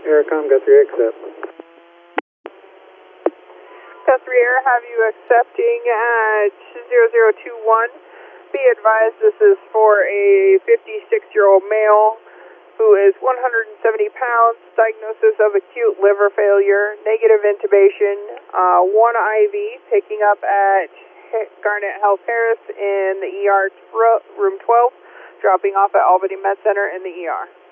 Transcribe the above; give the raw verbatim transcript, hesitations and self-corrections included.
Aircom, Guthrie, accept. Guthrie Air, have you accepting at zero zero two one. Be advised this is for a fifty-six-year-old male who is one hundred seventy pounds, diagnosis of acute liver failure, negative intubation, uh, one I V, picking up at Garnet Health Harris in the E R room twelve, dropping off at Albany Med Center in the E R.